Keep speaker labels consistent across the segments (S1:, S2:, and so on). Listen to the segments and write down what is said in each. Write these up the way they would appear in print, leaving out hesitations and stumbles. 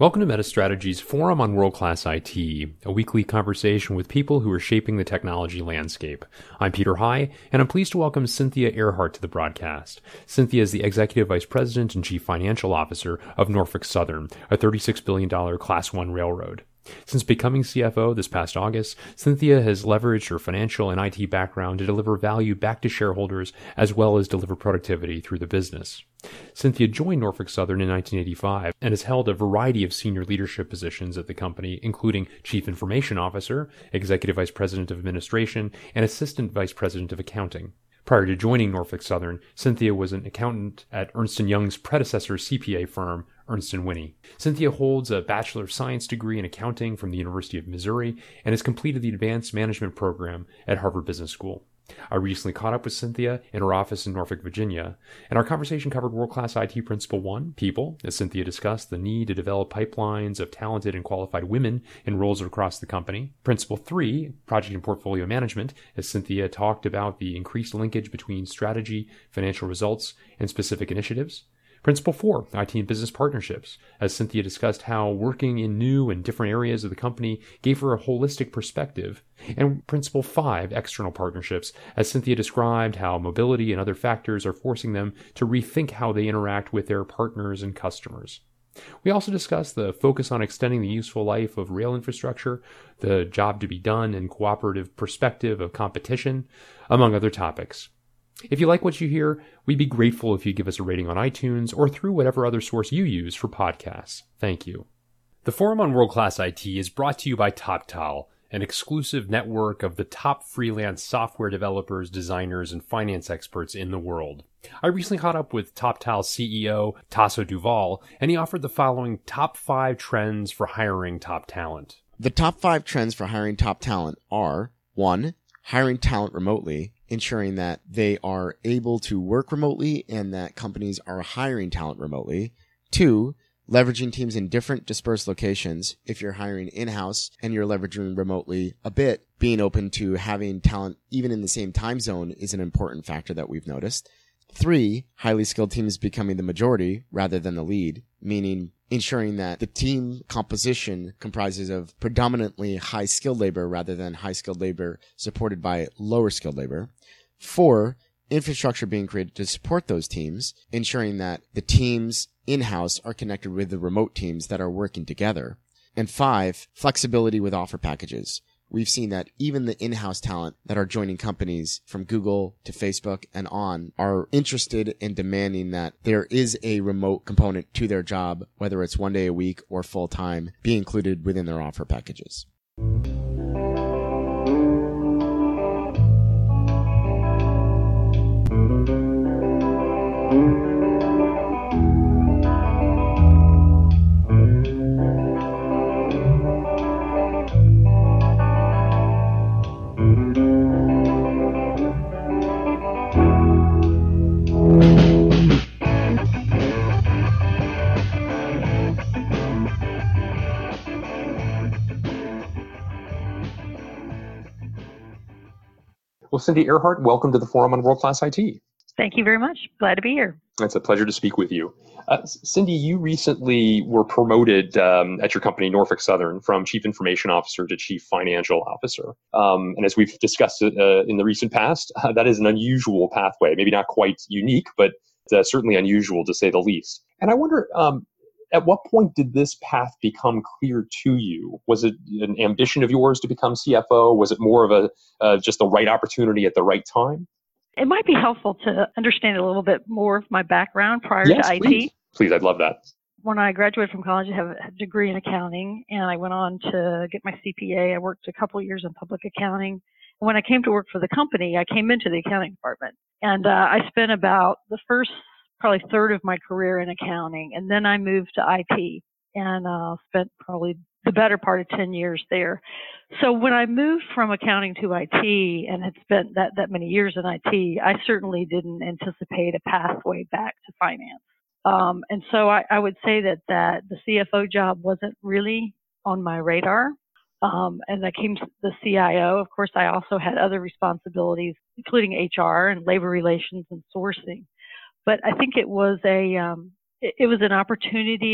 S1: Welcome to MetaStrategy's Forum on World-Class IT, a weekly conversation with people who are shaping the technology landscape. I'm Peter High, and I'm pleased to welcome Cynthia Earhart to the broadcast. Cynthia is the Executive Vice President and Chief Financial Officer of Norfolk Southern, a $36 billion Class I railroad. Since becoming CFO this past August, Cynthia has leveraged her financial and IT background to deliver value back to shareholders as well as deliver productivity through the business. Cynthia joined Norfolk Southern in 1985 and has held a variety of senior leadership positions at the company, including Chief Information Officer, Executive Vice President of Administration, and Assistant Vice President of Accounting. Prior to joining Norfolk Southern, Cynthia was an accountant at Ernst & Young's predecessor CPA firm, Ernst & Whinney. Cynthia holds a Bachelor of Science degree in accounting from the University of Missouri and has completed the Advanced Management program at Harvard Business School. I recently caught up with Cynthia in her office in Norfolk, Virginia, and our conversation covered World-Class IT Principle 1, People, as Cynthia discussed the need to develop pipelines of talented and qualified women in roles across the company. Principle 3, Project and Portfolio Management, as Cynthia talked about the increased linkage between strategy, financial results, and specific initiatives. Principle 4, IT and business partnerships, as Cynthia discussed how working in new and different areas of the company gave her a holistic perspective. And Principle 5, external partnerships, as Cynthia described how mobility and other factors are forcing them to rethink how they interact with their partners and customers. We also discussed the focus on extending the useful life of rail infrastructure, the job to be done and cooperative perspective of competition, among other topics. If you like what you hear, we'd be grateful if you give us a rating on iTunes or through whatever other source you use for podcasts. Thank you. The Forum on World-Class IT is brought to you by TopTal, an exclusive network of the top freelance software developers, designers, and finance experts in the world. I recently caught up with TopTal CEO Tasso Duval, and he offered the following top 5 trends for hiring top talent.
S2: The top 5 trends for hiring top talent are 1. Hiring talent remotely, ensuring that they are able to work remotely and that companies are hiring talent remotely. 2. Leveraging teams in different dispersed locations. If you're hiring in-house and you're leveraging remotely a bit, being open to having talent even in the same time zone is an important factor that we've noticed. 3. Highly skilled teams becoming the majority rather than the lead, meaning ensuring that the team composition comprises of predominantly high-skilled labor rather than high-skilled labor supported by lower-skilled labor. 4, infrastructure being created to support those teams, ensuring that the teams in-house are connected with the remote teams that are working together. And 5, flexibility with offer packages. We've seen that even the in-house talent that are joining companies from Google to Facebook and on are interested in demanding that there is a remote component to their job, whether it's 1 day a week or full-time, be included within their offer packages.
S1: Well, Cindy Earhart, welcome to the Forum on World-Class IT.
S3: Thank you very much. Glad to be here.
S1: It's a pleasure to speak with you. Cindy, you recently were promoted at your company, Norfolk Southern, from Chief Information Officer to Chief Financial Officer. And as we've discussed in the recent past, that is an unusual pathway, maybe not quite unique, but certainly unusual to say the least. And I wonder, at what point did this path become clear to you? Was it an ambition of yours to become CFO? Was it more of just the right opportunity at the right time?
S3: It might be helpful to understand a little bit more of my background prior to IT.
S1: Please, I'd love that.
S3: When I graduated from college, I have a degree in accounting, and I went on to get my CPA. I worked a couple of years in public accounting. When I came to work for the company, I came into the accounting department, and I spent about the first probably third of my career in accounting, and then I moved to IT and spent probably the better part of 10 years there. So when I moved from accounting to IT and had spent that many years in IT, I certainly didn't anticipate a pathway back to finance. And so I would say that the CFO job wasn't really on my radar. As I came to the CIO, of course, I also had other responsibilities, including HR and labor relations and sourcing. But I think it was an opportunity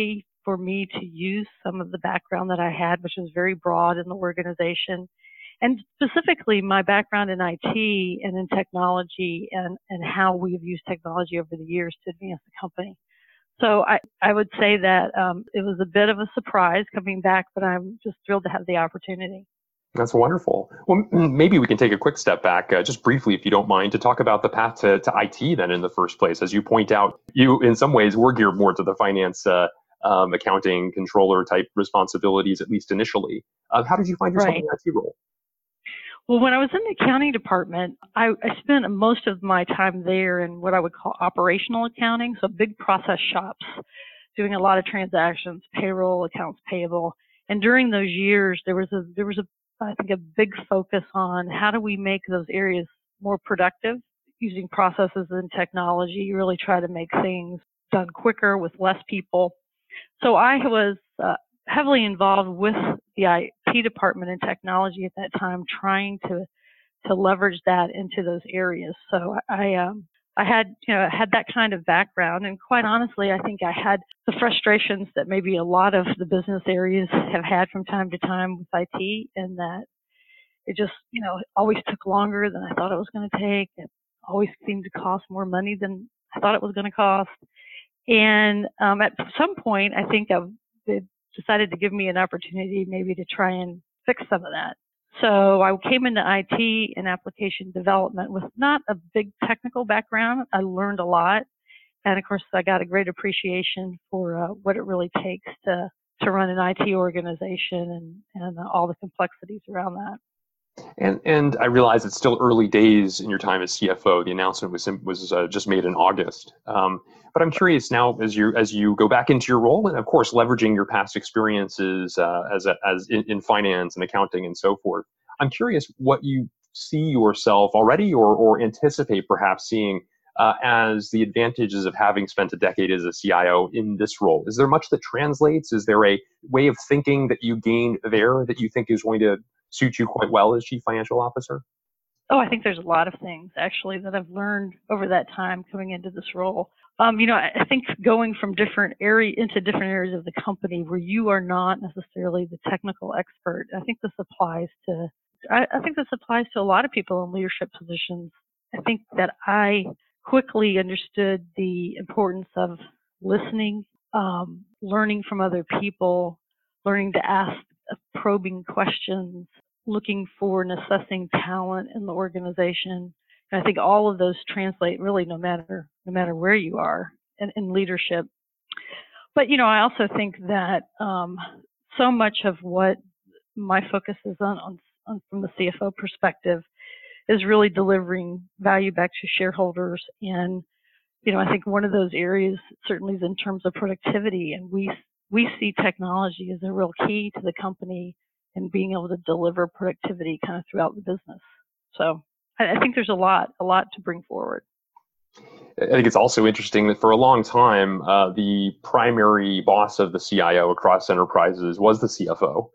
S3: for me to use some of the background that I had, which was very broad in the organization, and specifically my background in IT and in technology and how we have used technology over the years to advance the company. So I would say that it was a bit of a surprise coming back, but I'm just thrilled to have the opportunity.
S1: That's wonderful. Well, maybe we can take a quick step back, just briefly, if you don't mind, to talk about the path to IT then in the first place. As you point out, you in some ways were geared more to the finance, accounting, controller type responsibilities, at least initially. How did you find yourself in the IT role?
S3: Well, when I was in the accounting department, I spent most of my time there in what I would call operational accounting, so big process shops, doing a lot of transactions, payroll, accounts payable. And during those years, there was I think a big focus on how do we make those areas more productive using processes and technology, really try to make things done quicker with less people. So I was heavily involved with the IT department and technology at that time, trying to leverage that into those areas. So I had that kind of background, and quite honestly, I think I had the frustrations that maybe a lot of the business areas have had from time to time with IT, and that it just always took longer than I thought it was going to take. It always seemed to cost more money than I thought it was going to cost. And at some point, I think they decided to give me an opportunity maybe to try and fix some of that. So I came into IT and application development with not a big technical background. I learned a lot. And of course, I got a great appreciation for what it really takes to run an IT organization and all the complexities around that.
S1: And I realize it's still early days in your time as CFO. The announcement was just made in August. But I'm curious now, as you go back into your role, and of course leveraging your past experiences as in finance and accounting and so forth. I'm curious what you see yourself already or anticipate perhaps seeing as the advantages of having spent a decade as a CIO in this role. Is there much that translates? Is there a way of thinking that you gained there that you think is going to suit you quite well as Chief Financial Officer?
S3: Oh, I think there's a lot of things actually that I've learned over that time coming into this role. I think going from different areas of the company where you are not necessarily the technical expert. I think this applies to a lot of people in leadership positions. I think that I quickly understood the importance of listening, learning from other people, learning to ask probing questions, looking for and assessing talent in the organization. And I think all of those translate really no matter where you are in leadership. But I also think that so much of what my focus is on from the CFO perspective is really delivering value back to shareholders. And I think one of those areas certainly is in terms of productivity, and we see technology as a real key to the company and being able to deliver productivity kind of throughout the business. So I think there's a lot to bring forward.
S1: I think it's also interesting that for a long time, the primary boss of the CIO across enterprises was the CFO.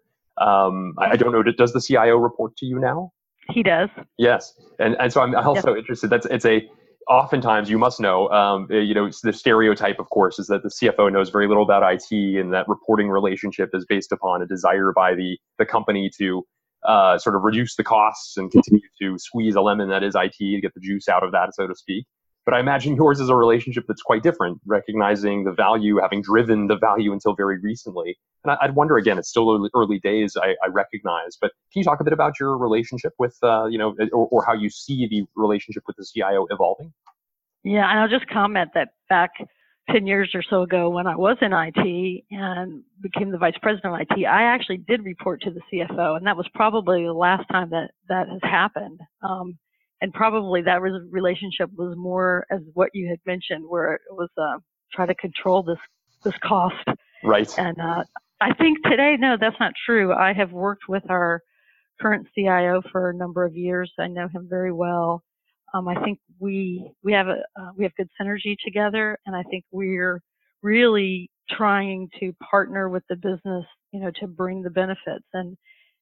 S1: I don't know, does the CIO report to you now?
S3: He does.
S1: Yes. And so I'm also interested, oftentimes you must know, the stereotype, of course, is that the CFO knows very little about IT, and that reporting relationship is based upon a desire by the company to sort of reduce the costs and continue to squeeze a lemon that is IT to get the juice out of that, so to speak. But I imagine yours is a relationship that's quite different, recognizing the value, having driven the value until very recently. And I'd wonder, again, it's still early days, I recognize, but can you talk a bit about your relationship with, or how you see the relationship with the CIO evolving?
S3: Yeah, and I'll just comment that back 10 years or so ago when I was in IT and became the vice president of IT, I actually did report to the CFO, and that was probably the last time that has happened. And probably that relationship was more as what you had mentioned, where it was try to control this cost.
S1: Right.
S3: And I think today, no, that's not true. I have worked with our current CIO for a number of years. I know him very well. I think we have good synergy together, and I think we're really trying to partner with the business, to bring the benefits. And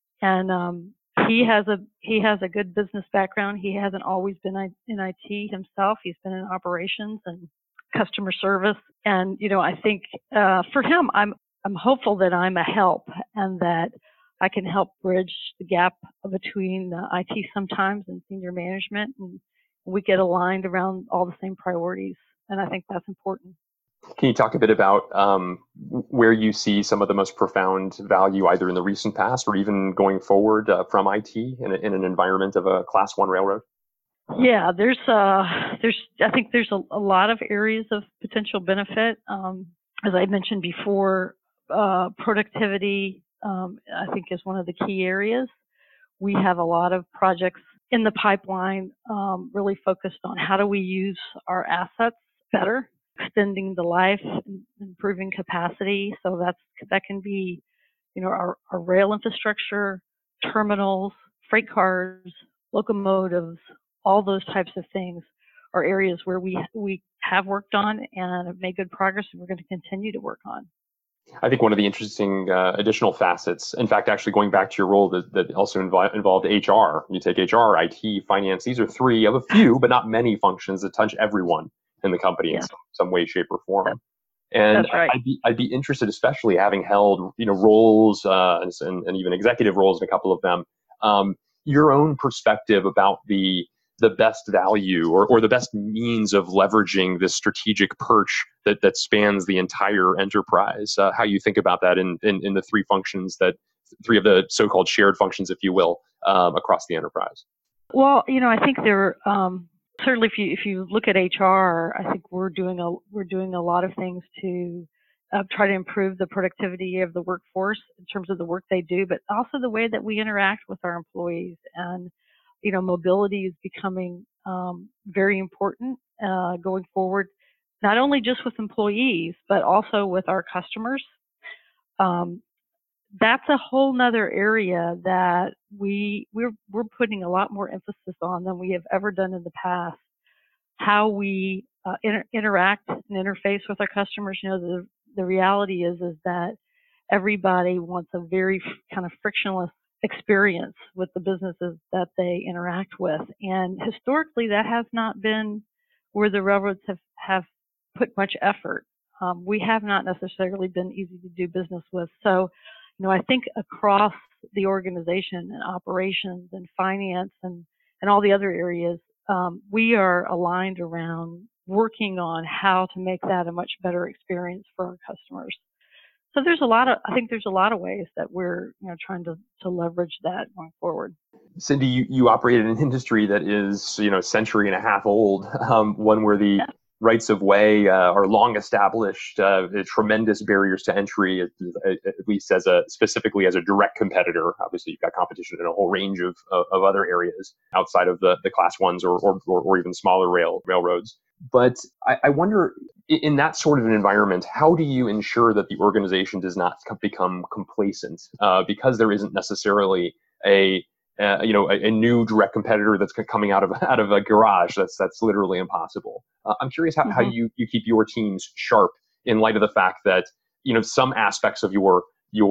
S3: he has a good business background. He hasn't always been in IT himself. He's been in operations and customer service. And I think for him, I'm hopeful that I'm a help and that I can help bridge the gap between IT sometimes and senior management, and we get aligned around all the same priorities. And I think that's important.
S1: Can you talk a bit about where you see some of the most profound value, either in the recent past or even going forward from IT in an environment of a Class 1 railroad?
S3: Yeah, I think there's a lot of areas of potential benefit. As I mentioned before, productivity, I think, is one of the key areas. We have a lot of projects in the pipeline, really focused on how do we use our assets better, extending the life, and improving capacity. So that can be, our rail infrastructure, terminals, freight cars, locomotives, all those types of things are areas where we have worked on and have made good progress, and we're going to continue to work on.
S1: I think one of the interesting additional facets, in fact, actually going back to your role that also involved HR. You take HR, IT, finance. These are three of a few, but not many functions that touch everyone in the company in some way, shape, or form. And
S3: That's right.
S1: I'd be interested, especially having held roles and even executive roles in a couple of them, your own perspective about the best value or the best means of leveraging this strategic perch that spans the entire enterprise. How you think about that in the three of the so-called shared functions, if you will, across the enterprise.
S3: Well, I think there certainly, if you look at HR, I think we're doing a lot of things to try to improve the productivity of the workforce in terms of the work they do, but also the way that we interact with our employees. And mobility is becoming very important going forward, not only just with employees, but also with our customers. That's a whole nother area that we're putting a lot more emphasis on than we have ever done in the past. How we interact and interface with our customers. The reality is that everybody wants a very kind of frictionless experience with the businesses that they interact with. And historically, that has not been where the railroads have put much effort. We have not necessarily been easy to do business with. So, I think across the organization and operations and finance and all the other areas, we are aligned around working on how to make that a much better experience for our customers. So I think there's a lot of ways that we're, trying to leverage that going forward.
S1: Cindy, you operate in an industry that is, a century and a half old, one where the rights of way are long established, tremendous barriers to entry, at least specifically as a direct competitor. Obviously, you've got competition in a whole range of other areas outside of the Class 1s or even smaller railroads. But I wonder, in that sort of an environment, how do you ensure that the organization does not become complacent because there isn't necessarily a new direct competitor that's coming out of a garage? That's literally impossible. I'm curious how you keep your teams sharp in light of the fact that some aspects of your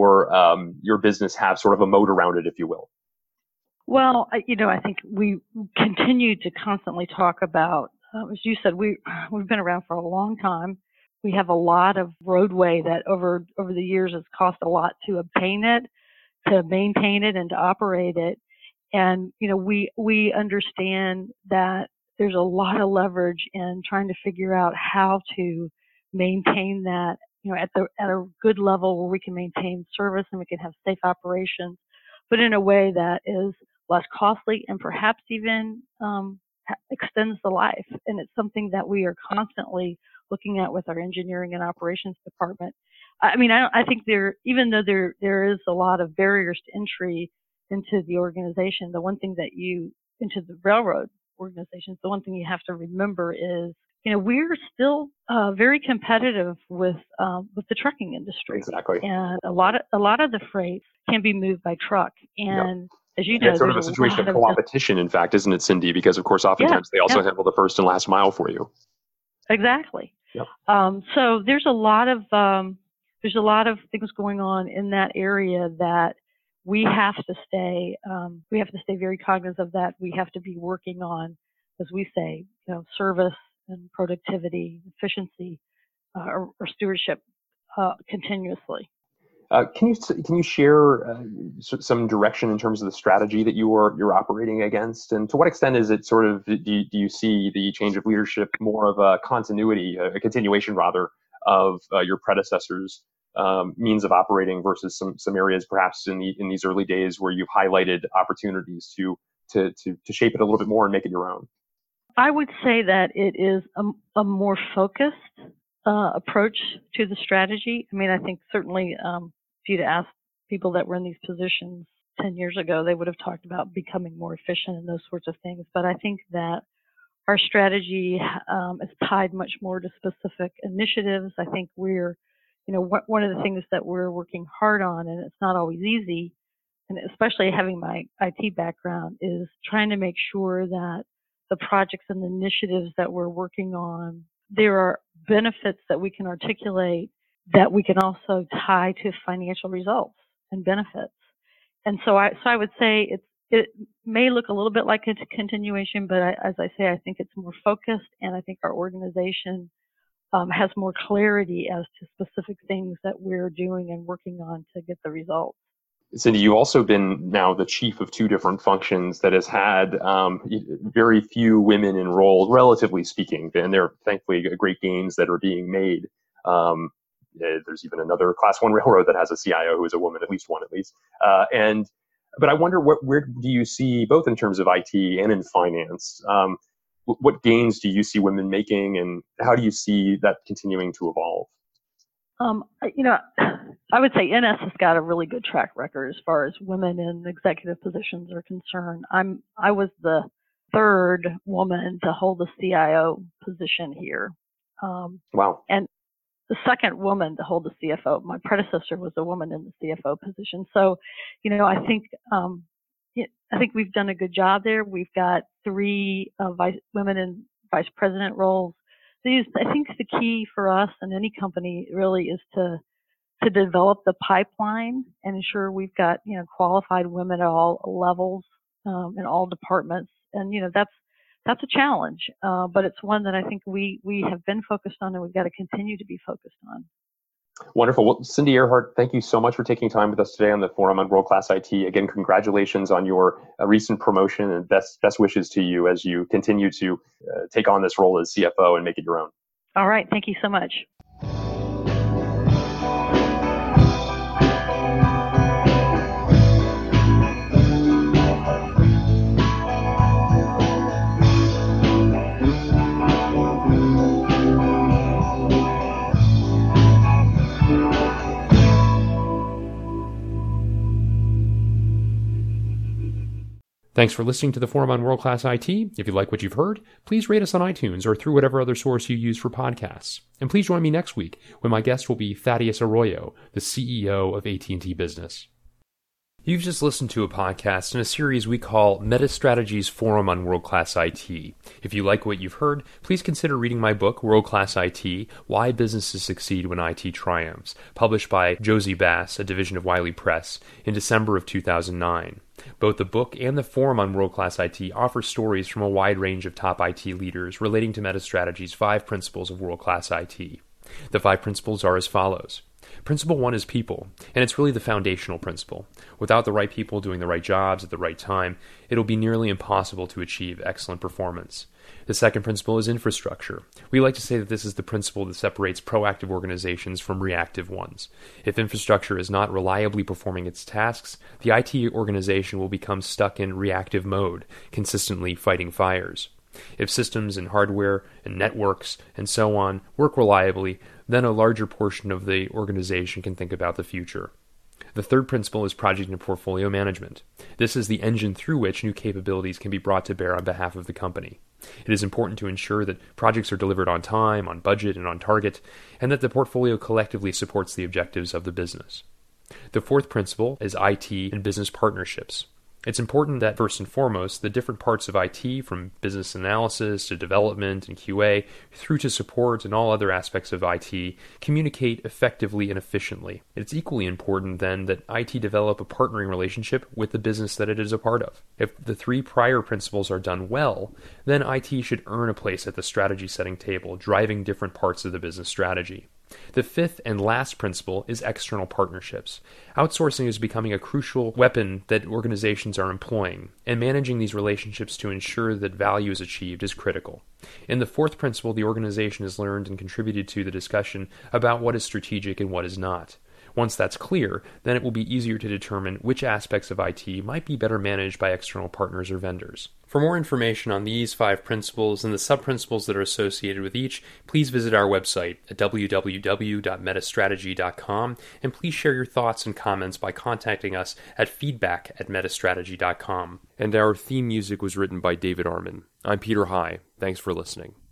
S1: business have sort of a moat around it, if you will.
S3: Well, I think we continue to constantly talk about, as you said, we've been around for a long time. We have a lot of roadway that over the years has cost a lot to obtain it, to maintain it, and to operate it. And we understand that there's a lot of leverage in trying to figure out how to maintain that, at a good level where we can maintain service and we can have safe operations, but in a way that is less costly and perhaps even extends the life. And it's something that we are constantly looking at with our engineering and operations department. I think even though there is a lot of barriers to entry into the organization, into the railroad organizations, the one thing you have to remember is, we're still very competitive with the trucking industry.
S1: Exactly.
S3: And a lot of the freight can be moved by truck. And as you know,
S1: it's sort of a situation of competition, in fact, isn't it, Cindy? Because of course, oftentimes they also handle the first and last mile for you.
S3: Exactly.
S1: Yep.
S3: So there's a lot of things going on in that area that we have to stay very cognizant of. That we have to be working on, as we say, service and productivity, efficiency, or stewardship continuously.
S1: Can you share some direction in terms of the strategy that you're operating against, and to what extent is it sort of do you see the change of leadership more of a continuity, a continuation rather, of your predecessors' means of operating versus some areas perhaps in these early days where you've highlighted opportunities to shape it a little bit more and make it your own?
S3: I would say that it is a more focused approach to the strategy. I mean, I think certainly if you'd asked people that were in these positions 10 years ago, they would have talked about becoming more efficient and those sorts of things. But I think that our strategy is tied much more to specific initiatives. I think we're, one of the things that we're working hard on, and it's not always easy, and especially having my IT background, is trying to make sure that the projects and the initiatives that we're working on, there are benefits that we can articulate that we can also tie to financial results and benefits. And so I would say it may look a little bit like a continuation, but as I say, I think it's more focused, and I think our organization has more clarity as to specific things that we're doing and working on to get the results.
S1: Cindy, you've also been now the chief of two different functions that has had very few women enrolled, relatively speaking, and there are thankfully great gains that are being made. There's even another Class 1 railroad that has a CIO who is a woman, at least one. But I wonder, where do you see, both in terms of IT and in finance, what gains do you see women making, and how do you see that continuing to evolve?
S3: I would say NS has got a really good track record as far as women in executive positions are concerned. I was the third woman to hold the CIO position here.
S1: Wow.
S3: And the second woman to hold the CFO. My predecessor was a woman in the CFO position. So, I think we've done a good job there. We've got 3 women in vice president roles. I think the key for us in any company really is to develop the pipeline and ensure we've got qualified women at all levels in all departments. And that's a challenge, but it's one that I think we have been focused on, and we've got to continue to be focused on.
S1: Wonderful. Well, Cindy Earhart, thank you so much for taking time with us today on the Forum on World Class IT. Again, congratulations on your recent promotion, and best wishes to you as you continue to take on this role as CFO and make it your own.
S3: All right. Thank you so much.
S1: Thanks for listening to the Forum on World Class IT. If you like what you've heard, please rate us on iTunes or through whatever other source you use for podcasts. And please join me next week when my guest will be Thaddeus Arroyo, the CEO of AT&T Business. You've just listened to a podcast in a series we call MetaStrategy's Forum on World Class IT. If you like what you've heard, please consider reading my book, World Class IT, Why Businesses Succeed When IT Triumphs, published by Josie Bass, a division of Wiley Press, in December of 2009. Both the book and the Forum on World Class IT offer stories from a wide range of top IT leaders relating to MetaStrategy's 5 principles of world-class IT. The 5 principles are as follows. Principle 1 is people, and it's really the foundational principle. Without the right people doing the right jobs at the right time, it'll be nearly impossible to achieve excellent performance. The second principle is infrastructure. We like to say that this is the principle that separates proactive organizations from reactive ones. If infrastructure is not reliably performing its tasks, the IT organization will become stuck in reactive mode, consistently fighting fires. If systems and hardware and networks and so on work reliably, then a larger portion of the organization can think about the future. The third principle is project and portfolio management. This is the engine through which new capabilities can be brought to bear on behalf of the company. It is important to ensure that projects are delivered on time, on budget, and on target, and that the portfolio collectively supports the objectives of the business. The fourth principle is IT and business partnerships. It's important that, first and foremost, the different parts of IT, from business analysis to development and QA, through to support and all other aspects of IT, communicate effectively and efficiently. It's equally important, then, that IT develop a partnering relationship with the business that it is a part of. If the 3 prior principles are done well, then IT should earn a place at the strategy-setting table, driving different parts of the business strategy. The fifth and last principle is external partnerships. Outsourcing is becoming a crucial weapon that organizations are employing, and managing these relationships to ensure that value is achieved is critical. In the fourth principle, the organization has learned and contributed to the discussion about what is strategic and what is not. Once that's clear, then it will be easier to determine which aspects of IT might be better managed by external partners or vendors. For more information on these 5 principles and the sub-principles that are associated with each, please visit our website at www.metastrategy.com, and please share your thoughts and comments by contacting us at feedback@metastrategy.com. And our theme music was written by David Arman. I'm Peter High. Thanks for listening.